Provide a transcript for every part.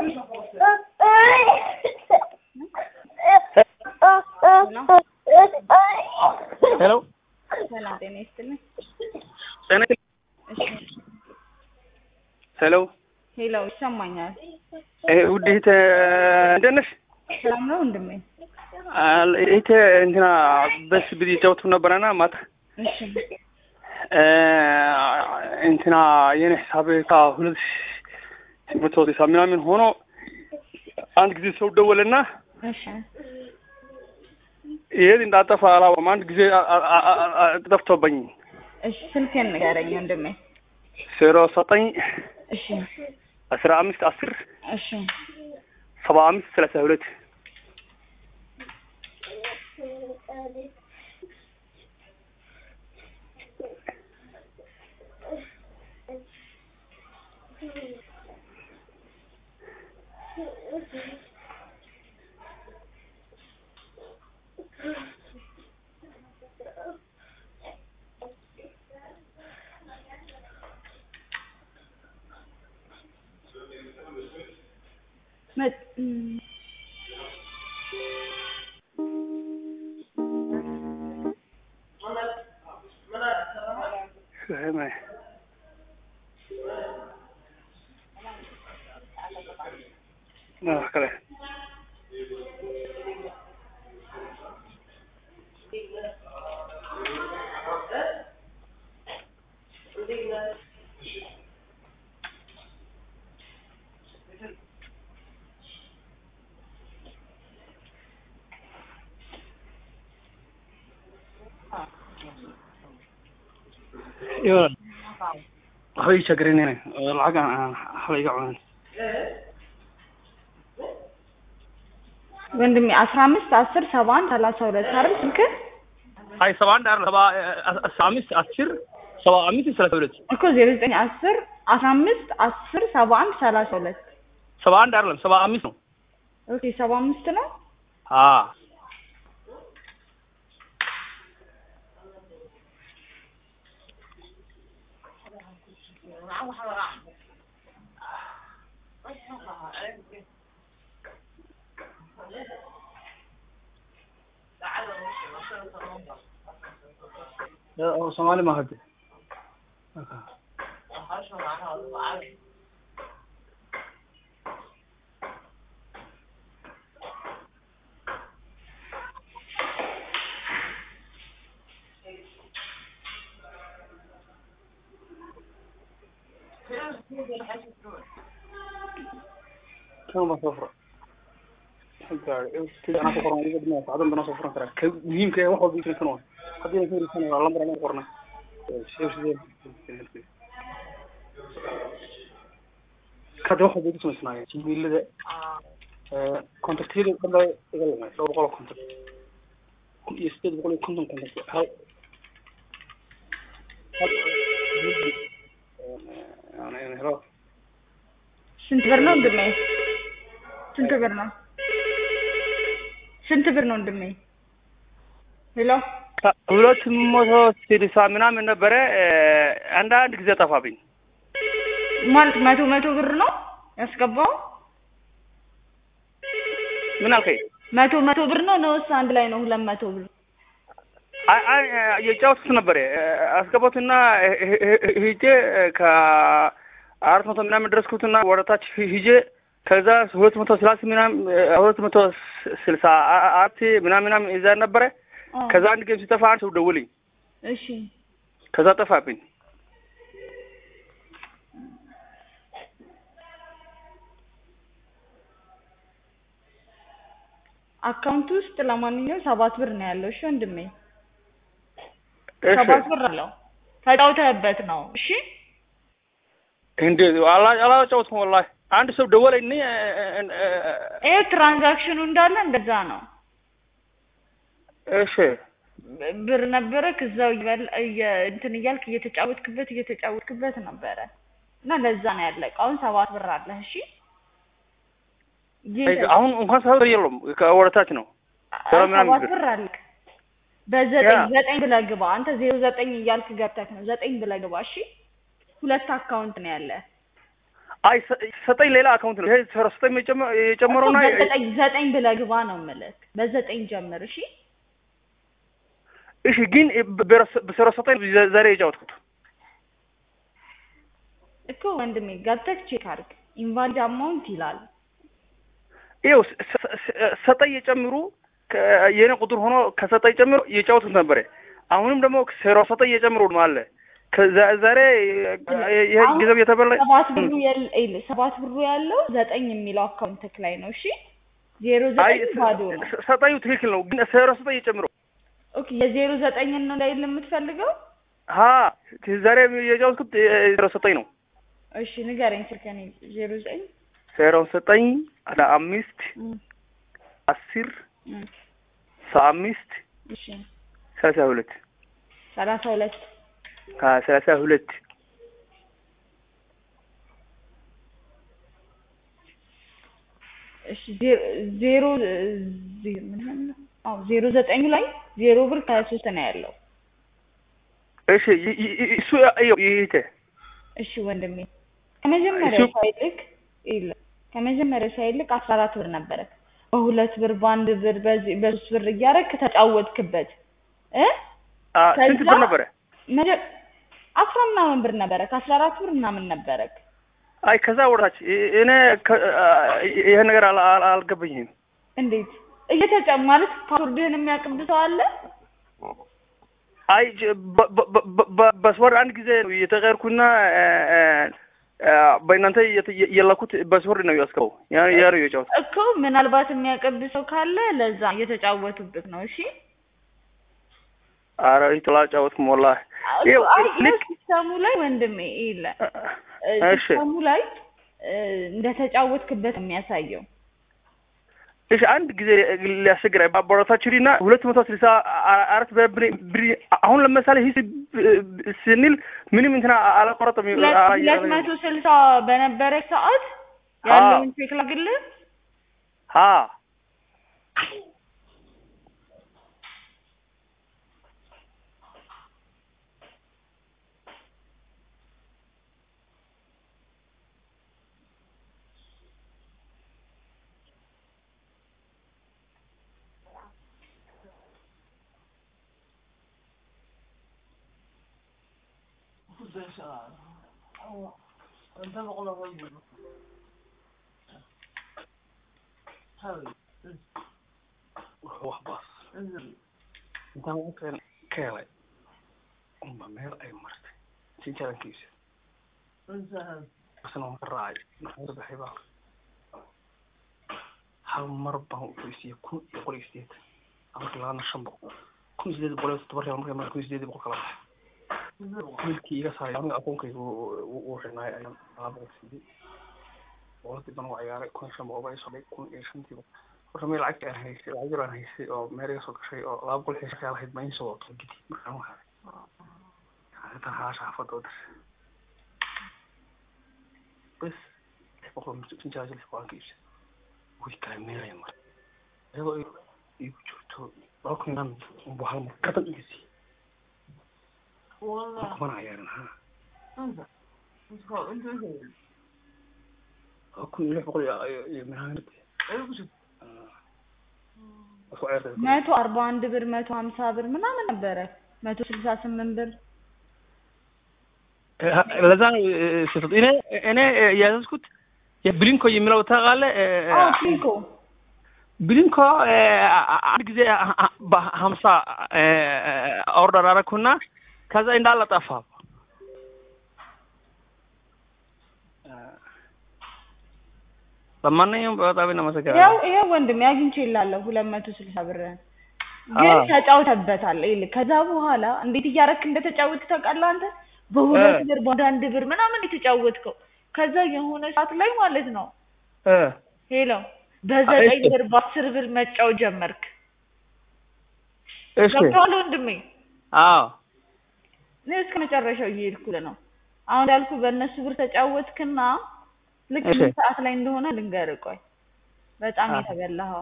ሄሎ ሰላም ጤና ይስጥልኝ። ሄሎ ሄሎ ይሰማኛል። ውዴት እንደት ነሽ? ሰላም ነው ወንድሜ? እህቴ እንትና በስ ቢዚ ጫውቱ ነበርና ማታ እሺ እንትና የኔ ሂሳብ ከ200 ምናምን ሆኖ አንድ ጊዜ ሰው ደወለና እሺ ይሄን እንዳጠፋ አላወቅም። አንድ ጊዜ ጠፍቶብኝ። እሺ ስልኬን ንገረኝ ወንድሜ። 09 እሺ 15 10 እሺ 75 32 كده يلا هاي شجرين هنا العجان حلقة عون ወንድሜ 15 10 71 32 አይደል ስልክ? አይ 71 አይደል 15 10 75 32 እኮ 09 10 15 10 71 32 71 አይደለም 75 ነው። ኦኬ 75 ነው። صومالي ما هدي كم صفر أنا صفر ما يقدر ما عدم بنا صفر ترى مهم كي واحد بيجي كنون قدينا في السنة والله مرة ما قرنا شيء كذا واحد بيجي اسمه سنايا شيء اللي ده كونتاكتير كذا يقول ما لو بقول كونتاكت يستد بقول كونتاكت هاي يعني هلا ስንት ብር ነው ወንድሜ? ስንት ብር ነው? ስንት ብር ነው ወንድሜ? ሄሎ 260 ምናምን ነበረ አንድ ጊዜ ጠፋብኝ። ማለት 100 ብር ነው ያስገባው? ምን አልከኝ? 100 ብር ነው ነውስ አንድ ላይ ነው 200 ብር? አይ የጫወቱት ነበር አስገባቱና ሂጄ ከ400 ምናምን ድረስኩትና ወደታች ሂጄ ከዛ 230 ምናምን 264 ምናምን እዛ ነበረ። ከዛ አንድ ጌም ሲጠፋ አንድ ሰው ደውልኝ። እሺ ከዛ ጠፋብኝ። አካውንት ውስጥ ለማንኛውም 7 ብር ነው ያለው። እሺ ወንድሜ 7 ብር አለው ተጫውተህበት ነው። እሺ እንዴ አላጫውትም ወላሂ አንድ ሰው ደወለኝ። ትራንዛክሽኑ እንዳለ እንደዛ ነው። እሺ ብር ነበረ ከዛው እንትን እያልክ እየተጫወትክበት ነበረ እና ለዛ ነው ያለቀው። አሁን 7 ብር አለ። እሺ አሁን እንኳን 7 ብር የለውም ከወረታች ነው። 7 ብር አለ። በ9 ብለህ ግባ አንተ 09 እያልክ ገብተህ ነው 9 ብለህ ግባ። እሺ ሁለት አካውንት ነው ያለ። አይ ሰጠኝ ሌላ አካውንት ነው ይሄ ሰጠኝ የጨመረውና ዘጠኝ ብለህ ግባ ነው የምልህ በዘጠኝ ጀምር እሺ እሺ ግን በሰጠኝ ዛሬ የጫወትኩት እኮ ወንድሜ ገብተህ ቼክ አድርግ ኢንቫሊድ አማውንት ይላል ይኸው ሰጠኝ የጨምሩ የኔ ቁጥር ሆኖ ከሰጠኝ ጨምሮ የጫወትኩት ነበር አሁንም ደግሞ ሰጠኝ የጨምሩ ማለት ከዛሬ ይሄ ጊዜው የተበላ 7 ብሩ ያለው 9 የሚለው አካውንት ላይ ነው እሺ 09 ባዶ ነው ሰጠኝ ትክክል ነው ግን ሰጠኝ የጨምሩ ኦኬ የ09 ነው ላይ የምትፈልገው ዛሬ የጫወትኩት ሰጠኝ ነው እሺ ንገረኝ ስልከኔ 09 09 على 5 10 5 እሺ 32 32 እሺ 09 ላይ 0 ብር ከ23 ነው ያለው እሺ እሱ ይሄ እሺ ወንድሜ ከመጀመሪያ ሳይልክ 14 ብር ነበረ በ2 ብር በ1 ብር በ3 ብር እያደረክ ተጫወትክበት ስንት ብር ነበረ 10 ምናምን ብር ነበረ ከ14 ብር ምናምን ነበረ አይ ከዛ ወራች እኔ ይሄ ነገር አልገባኝም እንዴት ማለት ፓስወርድህን የሚያቀብል ሰው አለ አይ በስወር አንድ ጊዜ የተቀየርኩና በእናንተ የላኩት በስወር ነው ያስከው ያ ነው የጫወት እኮ ምናልባት የሚያቀብል ሰው ካለ ለዛ እየተጫወቱበት ነው እሺ አረ ይተላጫወት ሞላ ልክ ሲስተሙ ላይ ወንድሜ ይላ ሲስተሙ ላይ እንደተጫወትክበት የሚያሳየው እሺ አንድ ጊዜ ሊያስገራ ባቦራታችሪና 264 ብር አሁን ለምሳሌ ሂስ ስንል ምንም እንትና አላቆረጠም 260 በነበረ ሰዓት ያለውን ቼክ ላግልህ انت بقول له هو باص انت ممكن كاوي ميل اي مرت سيجان كيس بس انا راعي نحور بحبا هل مربع ويسي يكون يقول يستيت امر لا نشنبو كل زيد بوليس تبرر امر ما كل زيد بقول كلام milkii iga saaray aniga aqoonkaygu uu xirnaay ayaan alaabo sidii waqti badan waa ciyaaray kun shan boqol iyo sodon kun iyo shantii horta meel lacag aan haystay lacag aan haystay oo meel iga soo gashay oo laba boqol iyo shan lahayd ma insoo wato gidi markaan waxaa hada haasha xaafadooda bas boqol iyo shan jilif waan kiis way kala meelay mar iyadoo igu jirto laba kun iyo shan boqol ka tan igisi والله كمان عيارنا انت اكون له بقول يا من هانتي ايوه ما 141 ብር 150 ብር ምናምን ነበረ 168 ብር ለዛ ሲፈጥ እኔ ያዝኩት የብሊንኮ የሚለው ታውቃለ ብሊንኮ አንድ ጊዜ በ50 ኦርደር አደረኩና ከዛ እንዳለ ጠፋ ለማንኛውም በጣም ነው መሰከረ ያው ወንድም ያግኝቼ ይላልው 260 ብር ግን ተጫውተበታል ይል ከዛ በኋላ እንዴት እያረክ እንደተጫወትክ ታውቃለህ አንተ በሁለት ብር በአንድ ብር ምናምን የተጫወትከው ከዛ የሆነ ሰዓት ላይ ማለት ነው ሄሎ በ9 ብር በ10 ብር መጫወት ጀመርክ እሺ ገብቷል ወንድሜ አዎ እስከ መጨረሻው እየሄድኩልህ ነው አሁን እንዳልኩ በእነሱ ብር ተጫወትክና ልክ ሰዓት ላይ እንደሆነ ልንገርህ ቆይ በጣም የተበላኸው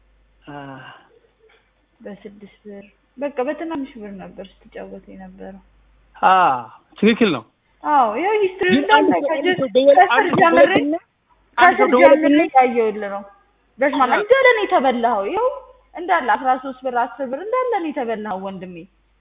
በ6 ብር በቃ በትንሽ ብር ነበር ስትጫወት የነበረው ትክክል ነው አዎ ያው ሂስትሪ እንዳለ ከስር ጀምሬ ያየሁልህ ነው። በስመ አብ እንዳለ ነው የተበላኸው። ይኸው እንዳለ 13 ብር 10 ብር እንዳለ ነው የተበላኸው ወንድሜ።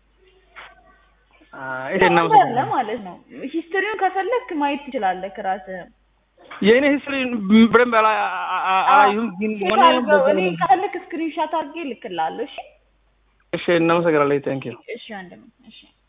እንዳለ ማለት ነው። ሂስትሪውን ከፈለክ ማየት ትችላለህ ራስህ። የኔ ሂስትሪ በደንብ አላየሁም ግን እኔ ከፈለክ ስክሪንሾት አድርጌ ልክልሃለሁ። እሺ እናመሰግናለን። ቴንክ ዩ። እሺ አንደም እሺ